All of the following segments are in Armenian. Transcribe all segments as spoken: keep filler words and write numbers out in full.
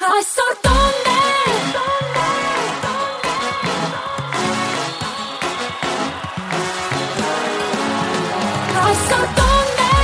Այսօր տոնն է Այսօր տոնն է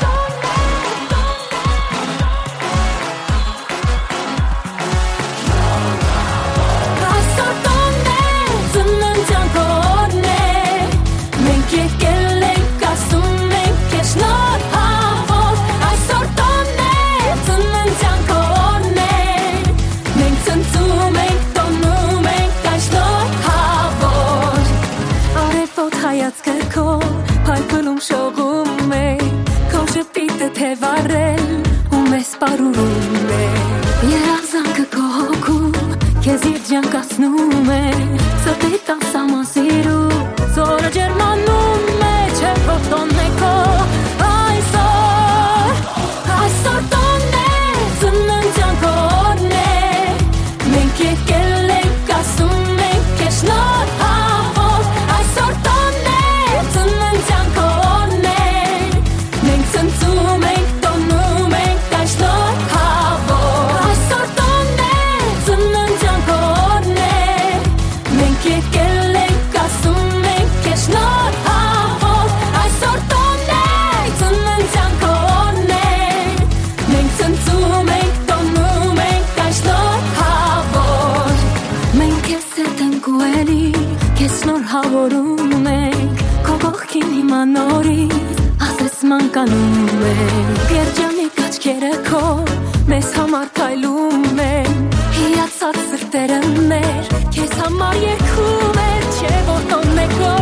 Այսօր տոնն է Ծննդյան քորն է Մենք եկել ենք ասում ենք քեզ շնորհավոր Այսօր տոնն է Ծննդյան քորն է Մենք ցնծում ենք տոնում ենք այս շնորհավոր Արևոտ հայացքը քո Փայփլում շողում է Քո շփիտը թե վառել ու մեզ պարուրում է Երազանքը քո հոգում Քեզ իր ջանկացնում է Սրտիդ անսահման սիրու Ձորը ջերմանում է Չէ որ տոնն է քո Այսօր Այսօր տոնն է Ծննդյան քորն է Մենք եկել ենք ասում ենք քեզ շնորհավոր Այսօր տոնն է Ծննդյան քորն է Մենք ցնծում ենք տոնում ենք այս շնորհավոր Այսօր տոնն է Ծննդյան քորն է Մենք եկել ենք ասում ենք քեզ շնորհավոր Այսօր տոնն է Ծննդյան քորն է Մենք ցնծում ենք տոնում ենք այս շնորհավոր Մենք քեզ հետ ենք ու էլի Քեզ շնորհավորում ենք Քո կողքին հիմա նորից Ասես մանկանում ենք Երջանիկ աչքերը քո Մեզ համար քայլում են Հիացած սրտերը մեր Քեզ համար երգում են Չէ որ տոնն է քո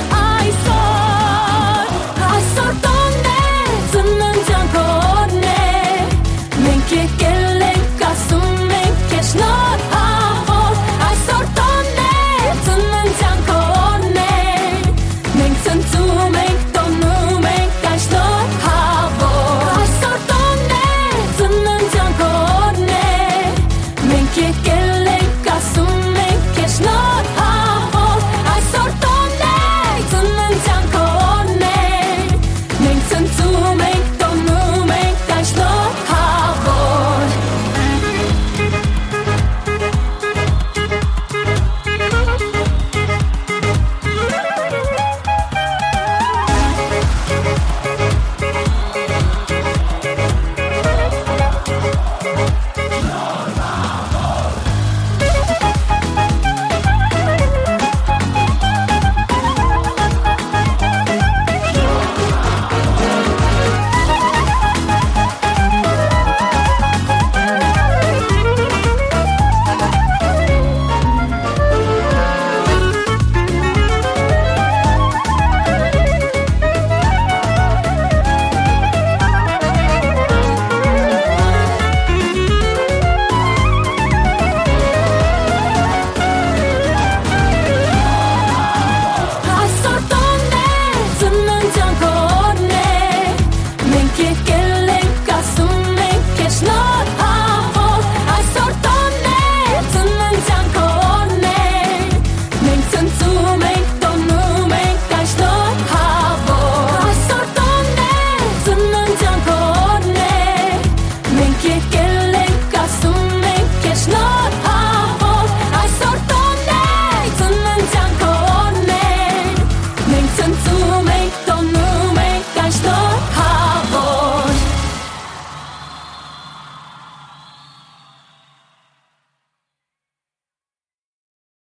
Այսօր Այսօր տոնն է Ծննդյան քորն է Մենք եկել ենք ասում ենք քեզ շնորհավոր